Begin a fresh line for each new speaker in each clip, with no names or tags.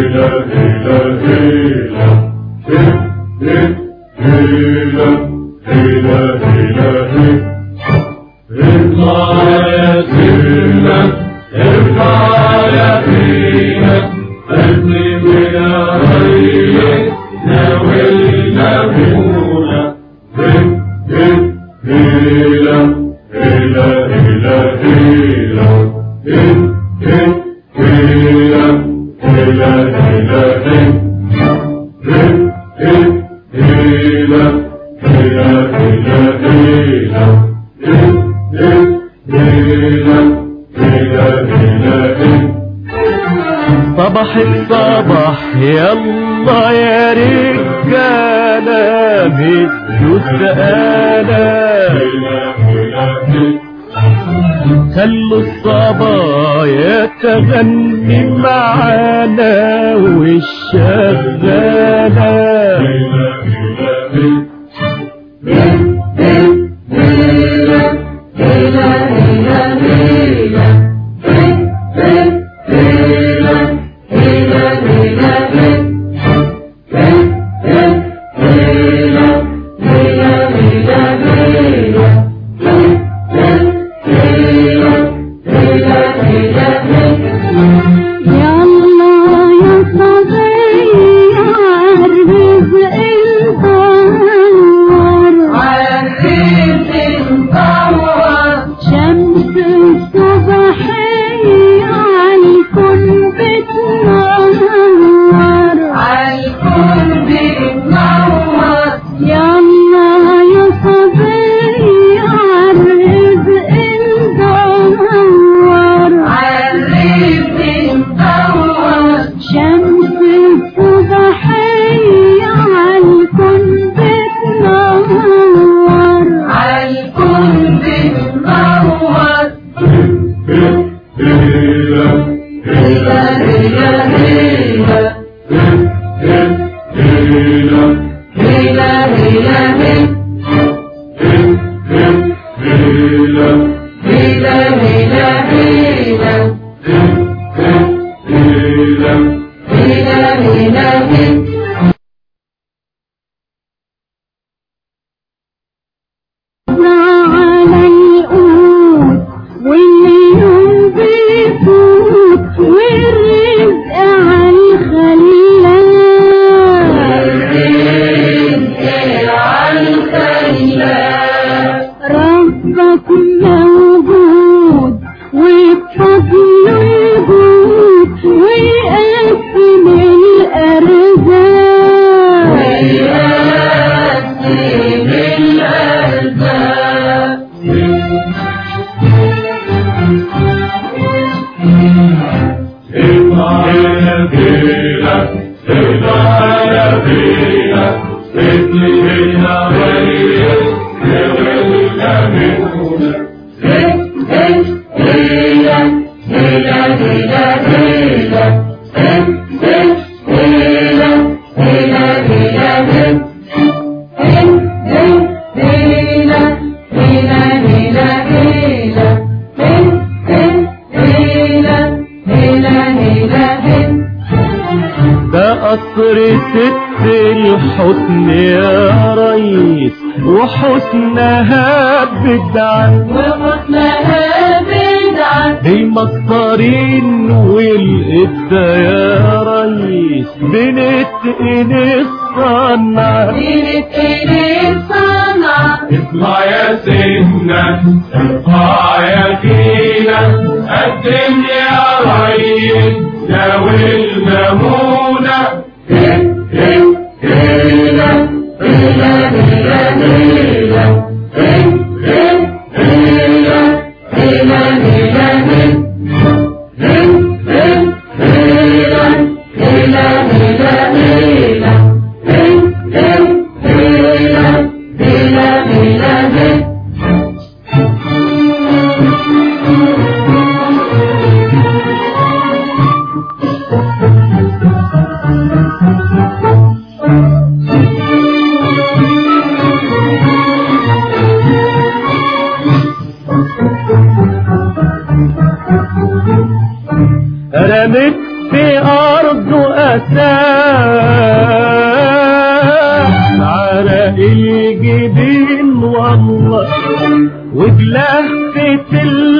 صباح الصباح يلا يا رجالة مدوا السقالة خلوا الصبايا تغني معانا والشغالة الحسن يا ريس وحسنها بدعة المصارين والإبدة يا ريس بنتقن الصنعة
اطلع يا سيدنا ارفع يا فينا قدم يا ريس ناوي المامونة
في أرضه أساس عرق الجبين والله وبلهفة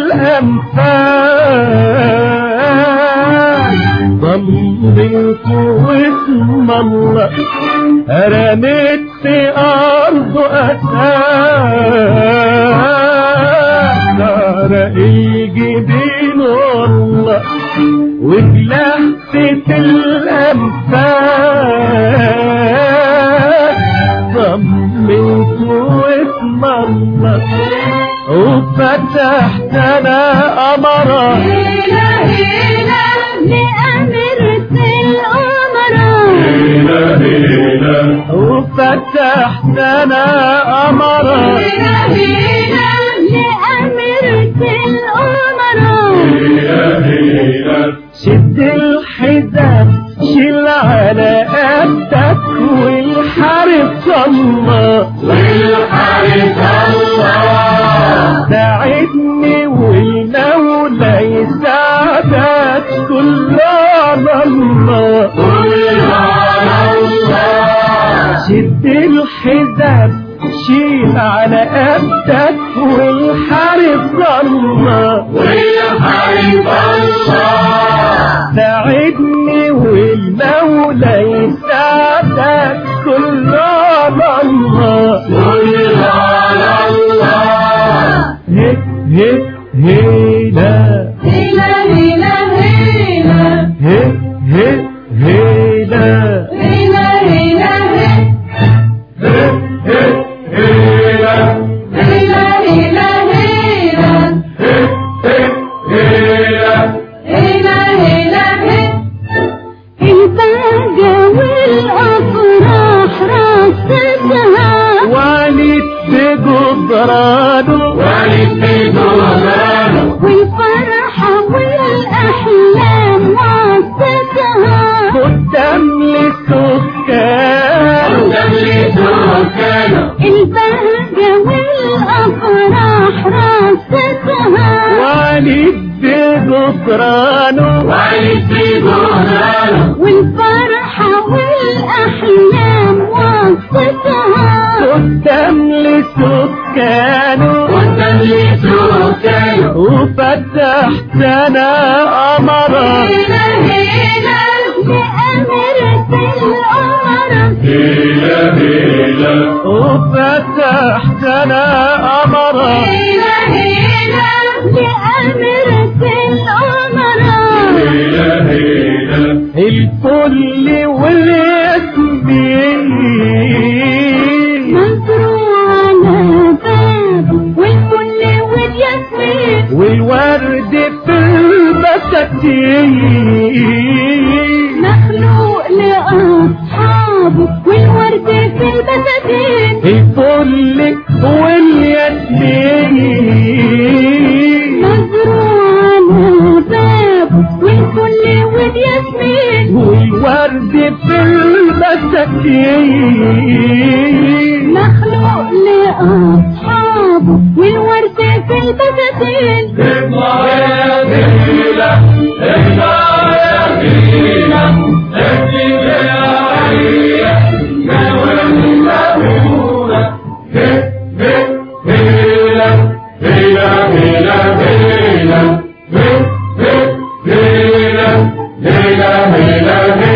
الأنفاس ضمنت واسم الله رميت في أرضه أساس عرق الجبين والله وبلهفة الأنفاس ضمنت واسم الله وفتحت انا قمرة
هيلا هيلا لأميرة الأمراء
هيلا هيلا
وفتحت انا قمرة
هيلا هيلا لأميرة الأمراء
هيلا هيلا
شد الحزام شيل على قدك والحارس الله
والحارس الله
ساعدني والمولى يساعدك كله على الله
كله على الله
شد الحزام شيل على قدك والحارس الله
والحارس الله
ساعدني والمولى يساعدك كله على الله
كله على الله
هيك هيك هيلا
هيلا هيلا هيلا
هيك هيك هيلا
هيلا هيلا
هيلا
هيلا هيلا هيلا
هيلا
هيلا هيلا البهجة والأفراح راستها
ولد بجدرانه
ولد بجدرانه
والفرحة والأحلام وعستها
قدام لسكانه
قدام لسكانه
البهجة والأفراح راستها
ولد بجدرانه
ولد بجدرانه
والفرحة والأحلام وعستها
قدام لسكانه
قدام لسكانه
وفتحت انا قمرة
هيلا هيلا لأميرة الأمراء
هيلا هيلا
وفتحت انا قمرة
هيلا هيلا لأميرة الأمراء
هيلا هيلا
الكل والياسمين
مزروع على بابه والكل والياسمين
والورد في البساتين
مخلوق لأصحابه والورد في البساتين
الكل والياسمين
مزروع على بابه والكل والياسمين
والورد في البساتين
مخلوق لأصحابه والورد في البساتين
اطلع يا جميلة اطلع يا جميلة اكتب يا عينية جوالنا بونا هيلا هيلا هيلا هيلا هيلا هيلا هيلا